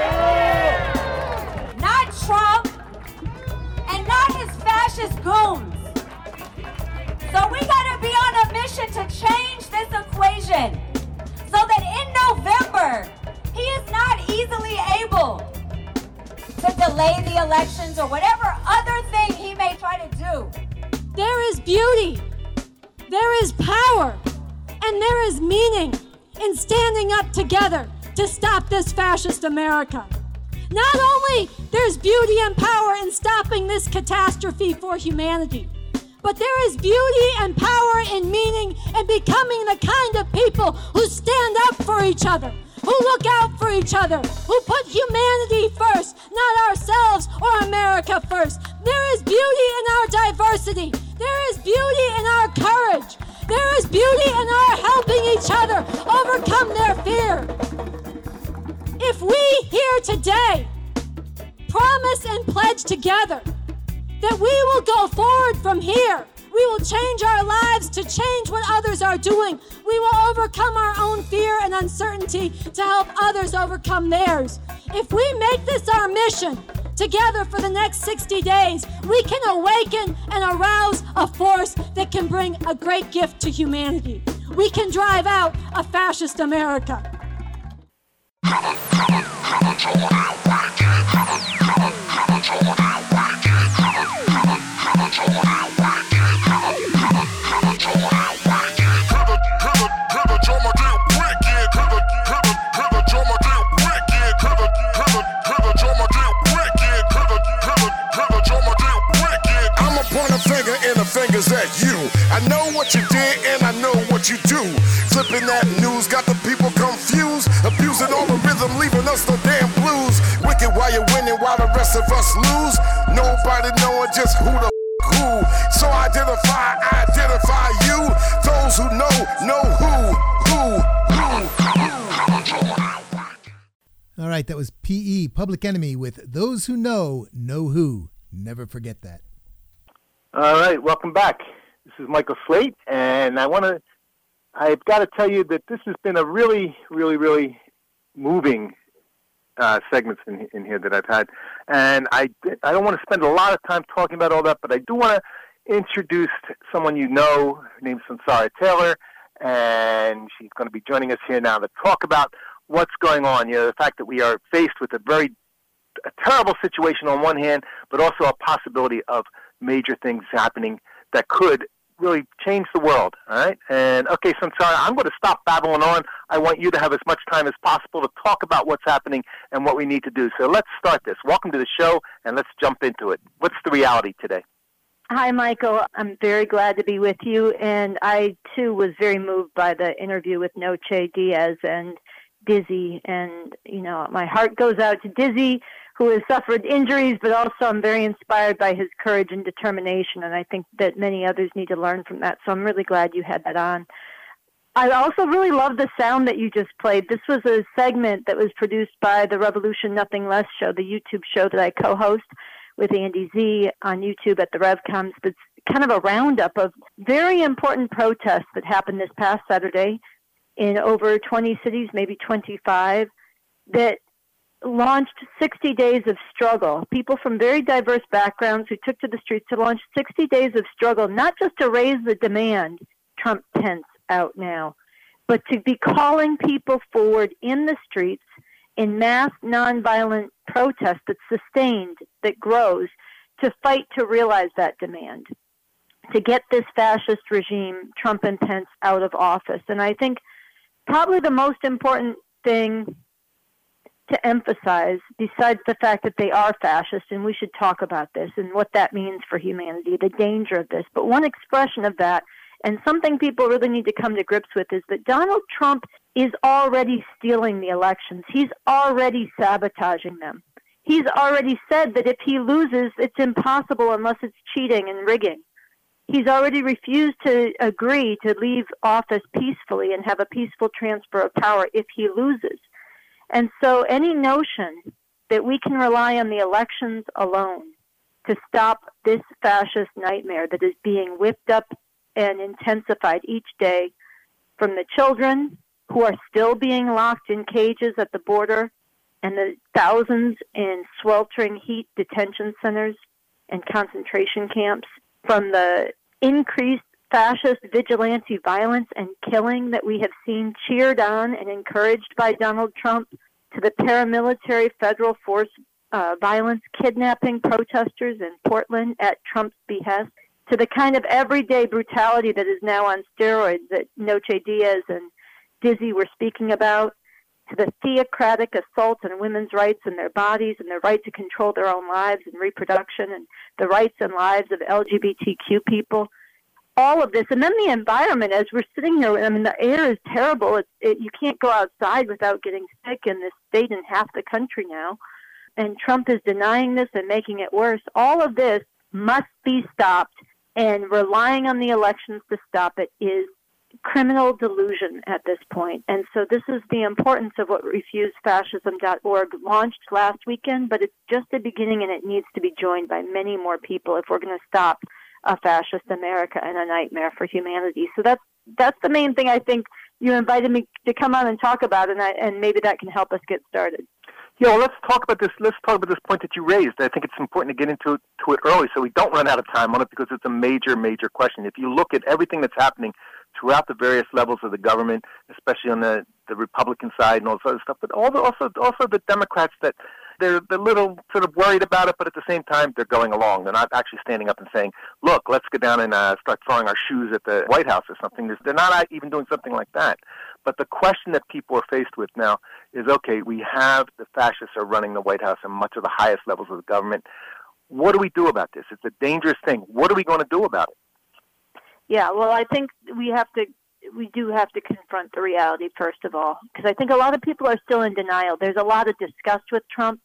Not Trump and not his fascist goons. So we gotta be on a mission to change this equation so that in November, he is not easily able to delay the elections or whatever other thing he may try to do. There is beauty, there is power, and there is meaning in standing up together to stop this fascist America. Not only there's beauty and power in stopping this catastrophe for humanity, but there is beauty and power in meaning in becoming the kind of people who stand up for each other, who look out for each other, who put humanity first, not ourselves or America first. There is beauty in our diversity. There is beauty in our courage. There is beauty in our helping each other overcome their fear. If we here today promise and pledge together that we will go forward from here, we will change our lives to change what others are doing. We will overcome our own fear and uncertainty to help others overcome theirs. If we make this our mission together for the next sixty days, we can awaken and arouse a force that can bring a great gift to humanity. We can drive out a fascist America. Fingers at you. I know what you did and I know what you do. Flipping that news got the people confused, abusing all the rhythm, leaving us the damn blues. Wicked while you're winning, while the rest of us lose. Nobody knowing just who the f- who. So identify, identify you. Those who know, know who, who, who. All right, that was P E, Public Enemy, with Those Who Know, Know Who. Never forget that. All right, welcome back. This is Michael Slate, and I want to, I've got to tell you that this has been a really, really, really moving uh, segments in, in here that I've had. And I, I don't want to spend a lot of time talking about all that, but I do want to introduce someone you know. Her name's Samsara Taylor, and she's going to be joining us here now to talk about what's going on. You know, the fact that we are faced with a very a terrible situation on one hand, but also a possibility of major things happening that could really change the world, all right? And, okay, so I'm sorry, I'm going to stop babbling on. I want you to have as much time as possible to talk about what's happening and what we need to do. So let's start this. Welcome to the show, and let's jump into it. What's the reality today? Hi, Michael. I'm very glad to be with you, and I, too, was very moved by the interview with Noche Diaz and Dizzy, and, you know, my heart goes out to Dizzy, who has suffered injuries, but also I'm very inspired by his courage and determination, and I think that many others need to learn from that, so I'm really glad you had that on. I also really love the sound that you just played. This was a segment that was produced by the Revolution Nothing Less show, the YouTube show that I co-host with Andy Z on YouTube at the RevComs. That's kind of a roundup of very important protests that happened this past Saturday in over twenty cities, maybe twenty-five. that launched sixty days of struggle. People from very diverse backgrounds who took to the streets to launch sixty days of struggle, not just to raise the demand, Trump Pence out now, but to be calling people forward in the streets in mass nonviolent protest that's sustained, that grows, to fight to realize that demand, to get this fascist regime, Trump and Pence, out of office. And I think probably the most important thing to emphasize, besides the fact that they are fascist, and we should talk about this and what that means for humanity, the danger of this, but one expression of that, and something people really need to come to grips with, is that Donald Trump is already stealing the elections. He's already sabotaging them. He's already said that if he loses, it's impossible unless it's cheating and rigging. He's already refused to agree to leave office peacefully and have a peaceful transfer of power if he loses. And so any notion that we can rely on the elections alone to stop this fascist nightmare that is being whipped up and intensified each day from the children who are still being locked in cages at the border and the thousands in sweltering heat detention centers and concentration camps, from the increased fascist vigilante violence and killing that we have seen cheered on and encouraged by Donald Trump, to the paramilitary federal force uh, violence, kidnapping protesters in Portland at Trump's behest, to the kind of everyday brutality that is now on steroids that Noche Diaz and Dizzy were speaking about, to the theocratic assault on women's rights and their bodies and their right to control their own lives and reproduction and the rights and lives of L G B T Q people. All of this, and then the environment as we're sitting here. I mean, the air is terrible. It, it, you can't go outside without getting sick in this state in half the country now. And Trump is denying this and making it worse. All of this must be stopped, and relying on the elections to stop it is criminal delusion at this point. And so this is the importance of what refuse fascism dot org launched last weekend, but it's just the beginning, and it needs to be joined by many more people if we're going to stop a fascist America and a nightmare for humanity. So that's that's the main thing I think you invited me to come on and talk about, and I, and maybe that can help us get started. Yeah, well, let's talk about this. Let's talk about this point that you raised. I think it's important to get into it, to it early so we don't run out of time on it, because it's a major, major question. If you look at everything that's happening throughout the various levels of the government, especially on the, the Republican side and all this other stuff, but all the, also also the Democrats, that they're they're a little sort of worried about it, but at the same time they're going along. They're not actually standing up and saying, "Look, let's go down and uh, start throwing our shoes at the White House" or something. They're not even doing something like that. But the question that people are faced with now is, okay, we have the fascists are running the White House and much of the highest levels of the government. What do we do about this? It's a dangerous thing. What are we going to do about it? Yeah, well, I think we have to, we do have to confront the reality, first of all, because I think a lot of people are still in denial. There's a lot of disgust with Trump,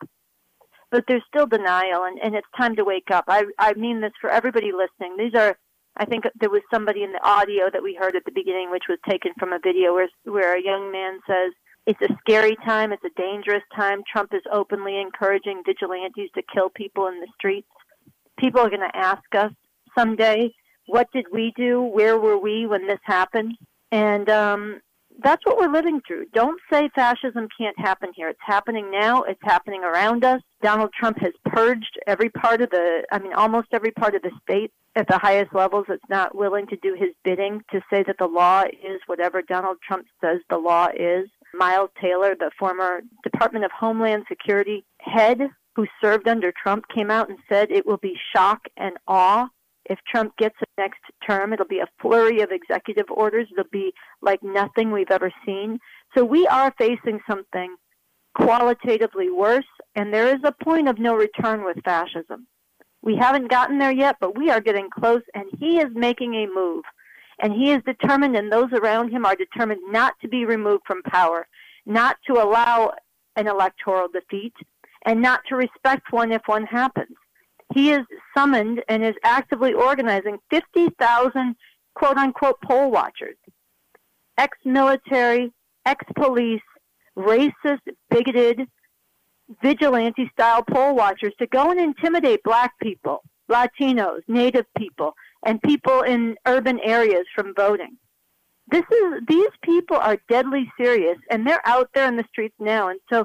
but there's still denial, and, and it's time to wake up. I, I mean this for everybody listening. These are, I think there was somebody in the audio that we heard at the beginning, which was taken from a video where, where a young man says, it's a scary time, it's a dangerous time. Trump is openly encouraging vigilantes to kill people in the streets. People are going to ask us someday, what did we do? Where were we when this happened? And um, that's what we're living through. Don't say fascism can't happen here. It's happening now. It's happening around us. Donald Trump has purged every part of the, I mean, almost every part of the state at the highest levels that's not willing to do his bidding, to say that the law is whatever Donald Trump says the law is. Miles Taylor, the former Department of Homeland Security head who served under Trump, came out and said it will be shock and awe if Trump gets the next term. It'll be a flurry of executive orders. It'll be like nothing we've ever seen. So we are facing something qualitatively worse, and there is a point of no return with fascism. We haven't gotten there yet, but we are getting close, and he is making a move. And he is determined, and those around him are determined not to be removed from power, not to allow an electoral defeat, and not to respect one if one happens. He is summoned and is actively organizing fifty thousand quote-unquote poll watchers, ex-military, ex-police, racist, bigoted, vigilante-style poll watchers to go and intimidate black people, Latinos, Native people, and people in urban areas from voting. This is these people are deadly serious, and they're out there in the streets now. And so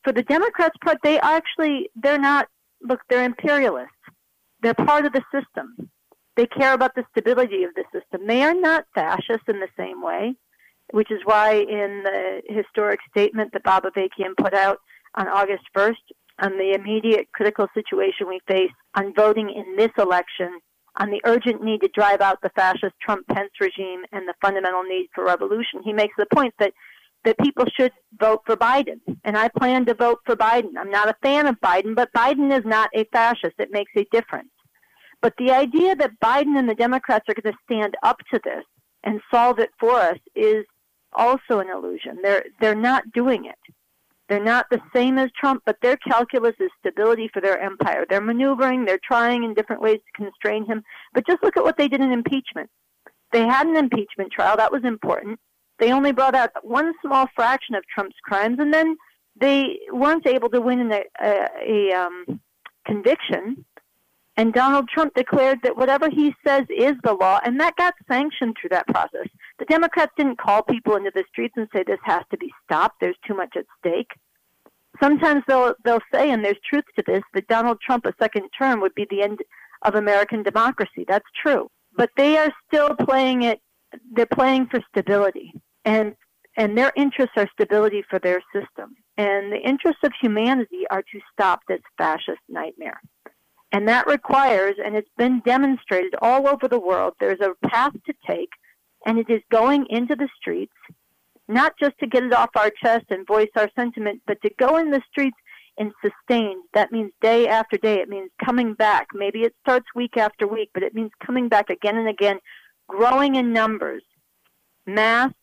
for the Democrats' part, they actually, they're not, look, they're imperialists. They're part of the system. They care about the stability of the system. They are not fascists in the same way, which is why in the historic statement that Bob Avakian put out on August first, on the immediate critical situation we face on voting in this election, on the urgent need to drive out the fascist Trump-Pence regime and the fundamental need for revolution, he makes the point that, that people should vote for Biden. And I plan to vote for Biden. I'm not a fan of Biden, but Biden is not a fascist. It makes a difference. But the idea that Biden and the Democrats are going to stand up to this and solve it for us is also an illusion. They're, they're not doing it. They're not the same as Trump, but their calculus is stability for their empire. They're maneuvering, they're trying in different ways to constrain him. But just look at what they did in impeachment. They had an impeachment trial. That was important. They only brought out one small fraction of Trump's crimes, and then they weren't able to win a, a, a um, conviction. And Donald Trump declared that whatever he says is the law, and that got sanctioned through that process. The Democrats didn't call people into the streets and say this has to be stopped, there's too much at stake. Sometimes they'll they'll say, and there's truth to this, that Donald Trump a second term would be the end of American democracy. That's true. But they are still playing it, they're playing for stability. And and their interests are stability for their system. And the interests of humanity are to stop this fascist nightmare. And that requires, and it's been demonstrated all over the world, there's a path to take, and it is going into the streets, not just to get it off our chest and voice our sentiment, but to go in the streets and sustain. That means day after day. It means coming back. Maybe it starts week after week, but it means coming back again and again, growing in numbers, mass,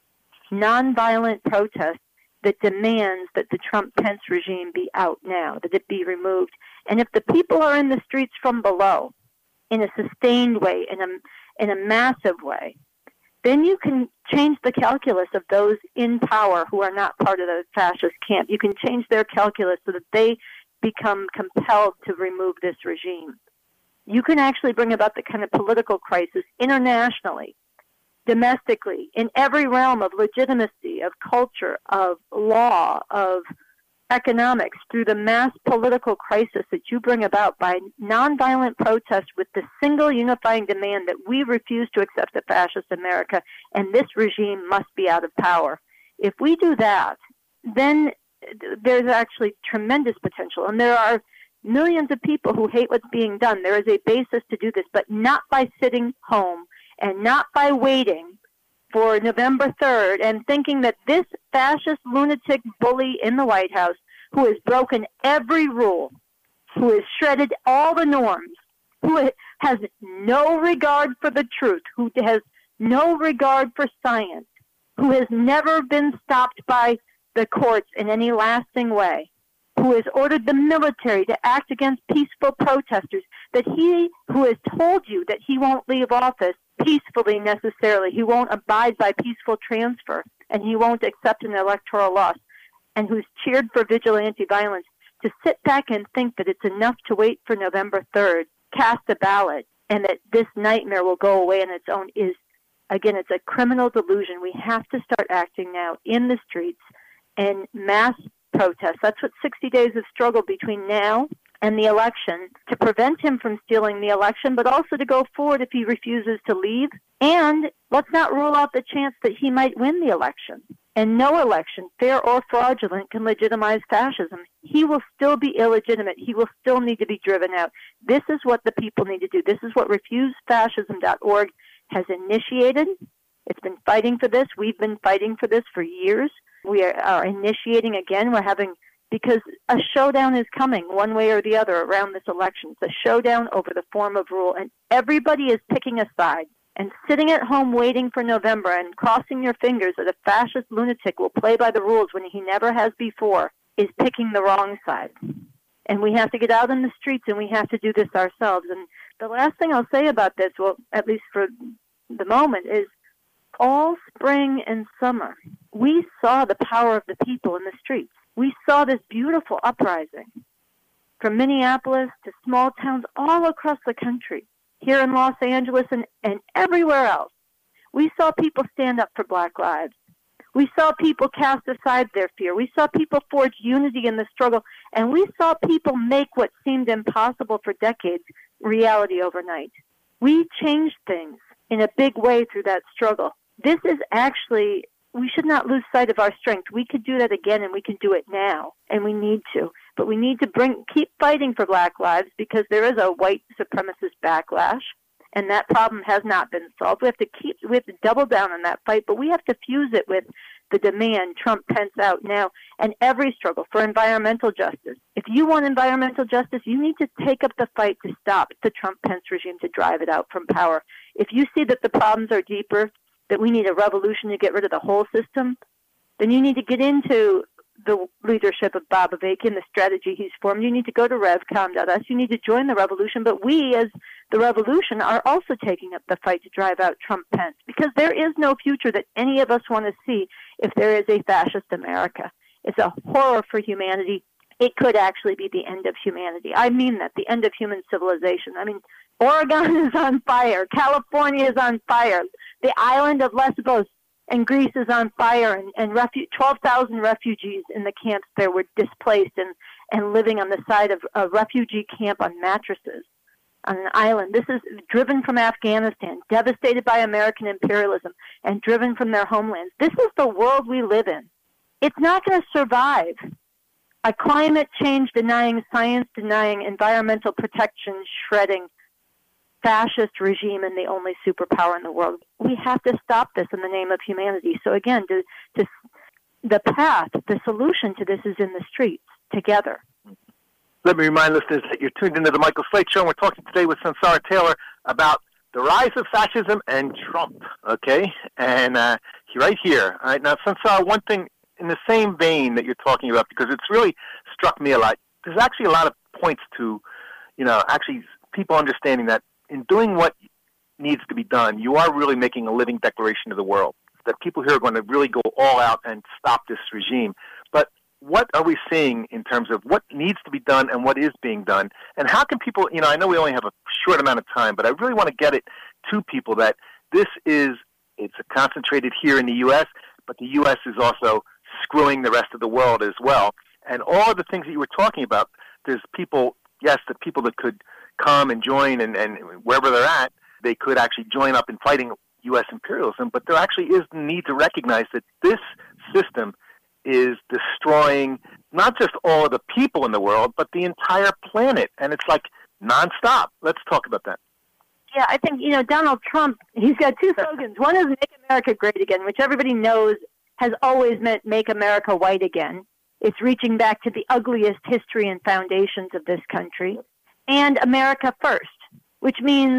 nonviolent protest that demands that the Trump-Pence regime be out now, that it be removed. And if the people are in the streets from below, in a sustained way, in a, in a massive way, then you can change the calculus of those in power who are not part of the fascist camp. You can change their calculus so that they become compelled to remove this regime. You can actually bring about the kind of political crisis internationally, domestically, in every realm of legitimacy, of culture, of law, of economics, through the mass political crisis that you bring about by nonviolent protest with the single unifying demand that we refuse to accept a fascist America and this regime must be out of power. If we do that, then there's actually tremendous potential. And there are millions of people who hate what's being done. There is a basis to do this, but not by sitting home and not by waiting for November third and thinking that this fascist lunatic bully in the White House, who has broken every rule, who has shredded all the norms, who has no regard for the truth, who has no regard for science, who has never been stopped by the courts in any lasting way, who has ordered the military to act against peaceful protesters, that he who has told you that he won't leave office peacefully necessarily, he won't abide by peaceful transfer, and he won't accept an electoral loss, and who's cheered for vigilante violence, to sit back and think that it's enough to wait for November third, cast a ballot, and that this nightmare will go away on its own is, again, it's a criminal delusion. We have to start acting now in the streets and mass protests. That's what sixty days of struggle between now and the election, to prevent him from stealing the election, but also to go forward if he refuses to leave. And let's not rule out the chance that he might win the election. And no election, fair or fraudulent, can legitimize fascism. He will still be illegitimate. He will still need to be driven out. This is what the people need to do. This is what refuse fascism dot org has initiated. It's been fighting for this. We've been fighting for this for years. We are, are initiating again. We're having, because a showdown is coming one way or the other around this election. It's a showdown over the form of rule, and everybody is picking a side. And sitting at home waiting for November and crossing your fingers that a fascist lunatic will play by the rules when he never has before is picking the wrong side. And we have to get out in the streets, and we have to do this ourselves. And the last thing I'll say about this, well, at least for the moment, is all spring and summer, we saw the power of the people in the streets. We saw this beautiful uprising from Minneapolis to small towns all across the country, here in Los Angeles and, and everywhere else. We saw people stand up for Black lives. We saw people cast aside their fear. We saw people forge unity in the struggle. And we saw people make what seemed impossible for decades reality overnight. We changed things in a big way through that struggle. This is actually, we should not lose sight of our strength. We could do that again, and we can do it now, and we need to. But we need to bring, keep fighting for Black lives, because there is a white supremacist backlash, and that problem has not been solved. We have to keep, we have to double down on that fight, but we have to fuse it with the demand, Trump, Pence out now, and every struggle for environmental justice. If you want environmental justice, you need to take up the fight to stop the Trump-Pence regime, to drive it out from power. If you see that the problems are deeper, that we need a revolution to get rid of the whole system, then you need to get into the leadership of Bob Avakian, the strategy he's formed. You need to go to revcom dot U S. You need to join the revolution. But we, as the revolution, are also taking up the fight to drive out Trump-Pence, because there is no future that any of us want to see if there is a fascist America. It's a horror for humanity. It could actually be the end of humanity. I mean that, the end of human civilization. I mean, Oregon is on fire. California is on fire. The island of Lesbos and Greece is on fire, and, and refu- twelve thousand refugees in the camps there were displaced and, and living on the side of a refugee camp on mattresses on an island. This is driven from Afghanistan, devastated by American imperialism, and driven from their homelands. This is the world we live in. It's not going to survive a climate change denying, science denying, environmental protection shredding fascist regime and the only superpower in the world. We have to stop this in the name of humanity. So again, to, to, the path, the solution to this is in the streets, together. Let me remind listeners that you're tuned into the Michael Slate Show, and we're talking today with Sunsara Taylor about the rise of fascism and Trump, okay? And uh, right here. All right, now, Sunsara, one thing in the same vein that you're talking about, because it's really struck me a lot, there's actually a lot of points to, you know, actually people understanding that in doing what needs to be done, you are really making a living declaration to the world, that people here are going to really go all out and stop this regime. But what are we seeing in terms of what needs to be done and what is being done? And how can people, you know, I know we only have a short amount of time, but I really want to get it to people that this is, it's concentrated here in the U S, but the U S is also screwing the rest of the world as well. And all of the things that you were talking about, there's people, yes, the people that could come and join, and, and wherever they're at, they could actually join up in fighting U S imperialism, but there actually is the need to recognize that this system is destroying not just all of the people in the world, but the entire planet, and it's like nonstop. Let's talk about that. Yeah, I think, you know, Donald Trump, he's got two slogans. One is Make America Great Again, which everybody knows has always meant Make America White Again. It's reaching back to the ugliest history and foundations of this country. And America First, which means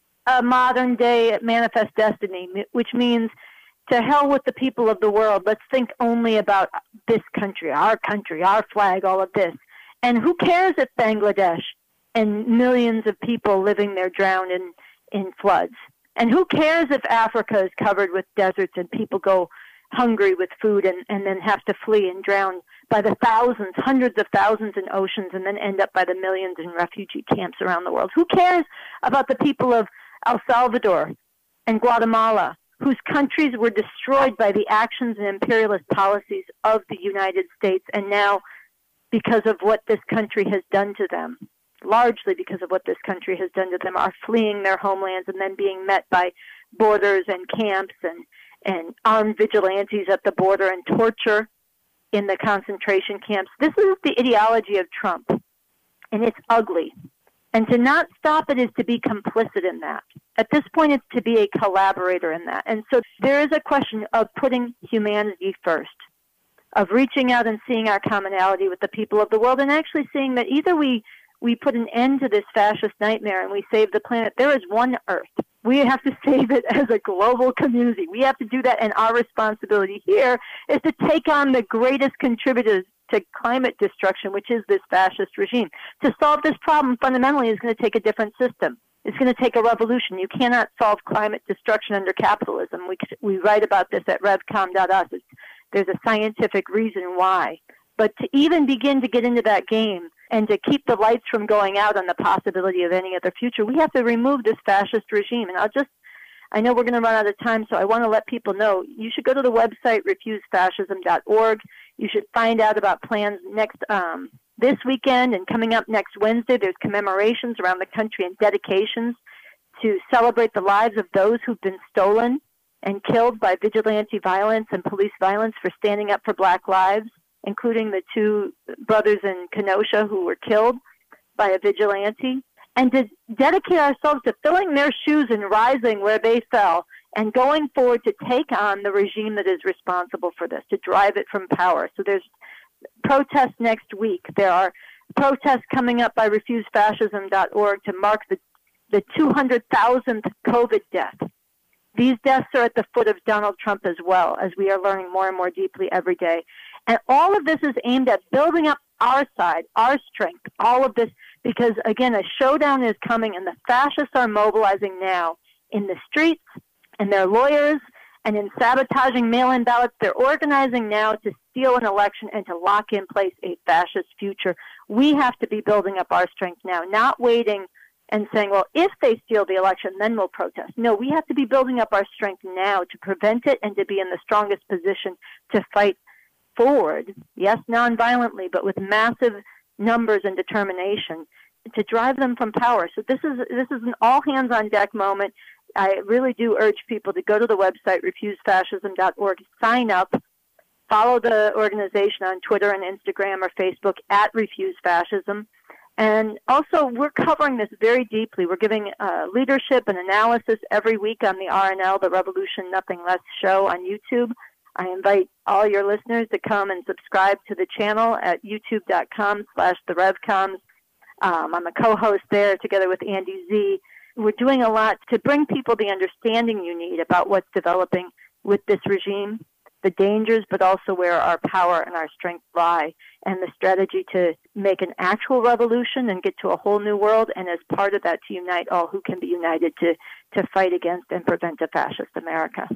a modern-day manifest destiny, which means to hell with the people of the world. Let's think only about this country, our country, our flag, all of this. And who cares if Bangladesh and millions of people living there drown in, in floods? And who cares if Africa is covered with deserts and people go hungry with food and, and then have to flee and drown by the thousands, hundreds of thousands in oceans, and then end up by the millions in refugee camps around the world? Who cares about the people of El Salvador and Guatemala, whose countries were destroyed by the actions and imperialist policies of the United States, and now, because of what this country has done to them, largely because of what this country has done to them, are fleeing their homelands and then being met by borders and camps and, and armed vigilantes at the border and torture in the concentration camps. This is the ideology of Trump, and it's ugly. And to not stop it is to be complicit in that. At this point, it's to be a collaborator in that. And so there is a question of putting humanity first, of reaching out and seeing our commonality with the people of the world, and actually seeing that either we, we put an end to this fascist nightmare and we save the planet. There is one Earth. We have to save it as a global community. We have to do that, and our responsibility here is to take on the greatest contributors to climate destruction, which is this fascist regime. To solve this problem fundamentally is going to take a different system. It's going to take a revolution. You cannot solve climate destruction under capitalism. We, we write about this at revcom dot U S. There's a scientific reason why. But to even begin to get into that game and to keep the lights from going out on the possibility of any other future, we have to remove this fascist regime. And I'll just, I know we're going to run out of time, so I want to let people know you should go to the website refuse fascism dot org. You should find out about plans next um, this weekend and coming up next Wednesday. There's commemorations around the country and dedications to celebrate the lives of those who've been stolen and killed by vigilante violence and police violence for standing up for Black lives, including the two brothers in Kenosha who were killed by a vigilante, and to dedicate ourselves to filling their shoes and rising where they fell and going forward to take on the regime that is responsible for this, to drive it from power. So there's protests next week. There are protests coming up by refuse fascism dot org to mark the, the two hundred thousandth COVID death. These deaths are at the foot of Donald Trump as well, as we are learning more and more deeply every day. And all of this is aimed at building up our side, our strength, all of this, because, again, a showdown is coming, and the fascists are mobilizing now in the streets, and their lawyers, and in sabotaging mail-in ballots. They're organizing now to steal an election and to lock in place a fascist future. We have to be building up our strength now, not waiting and saying, well, if they steal the election, then we'll protest. No, we have to be building up our strength now to prevent it and to be in the strongest position to fight forward, yes, nonviolently, but with massive numbers and determination to drive them from power. So this is this is an all-hands-on-deck moment. I really do urge people to go to the website, refuse fascism dot org, sign up, follow the organization on Twitter and Instagram or Facebook at Refuse Fascism. And also, we're covering this very deeply. We're giving uh, leadership and analysis every week on the R N L, the Revolution Nothing Less show on YouTube. I invite all your listeners to come and subscribe to the channel at youtube.com slash the RevComs. Um, I'm a co-host there together with Andy Z. We're doing a lot to bring people the understanding you need about what's developing with this regime, the dangers, but also where our power and our strength lie, and the strategy to make an actual revolution and get to a whole new world, and as part of that, to unite all who can be united to, to fight against and prevent a fascist America.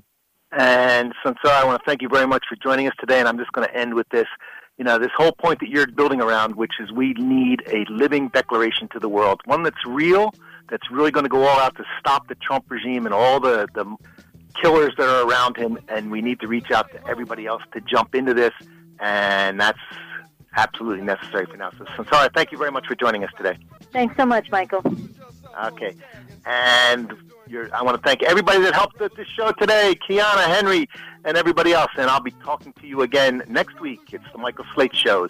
And Sunsara, I want to thank you very much for joining us today, and I'm just going to end with this. You know, this whole point that you're building around, which is we need a living declaration to the world, one that's real, that's really going to go all out to stop the Trump regime and all the, the killers that are around him, and we need to reach out to everybody else to jump into this, and that's absolutely necessary for now. So, Sunsara, thank you very much for joining us today. Thanks so much, Michael. Okay. And you're, I want to thank everybody that helped with this show today, Kiana, Henry, and everybody else. And I'll be talking to you again next week. It's the Michael Slate Show.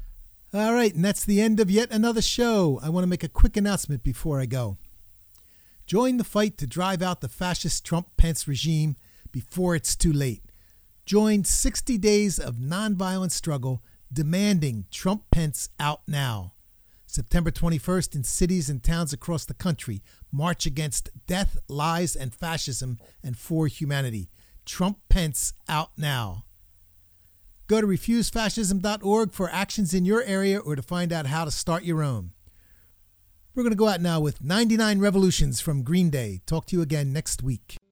All right, and that's the end of yet another show. I want to make a quick announcement before I go. Join the fight to drive out the fascist Trump-Pence regime before it's too late. Join sixty days of nonviolent struggle demanding Trump-Pence out now. September twenty-first in cities and towns across the country. March against death, lies, and fascism and for humanity. Trump-Pence out now. Go to refuse fascism dot org for actions in your area or to find out how to start your own. We're going to go out now with ninety-nine Revolutions from Green Day. Talk to you again next week.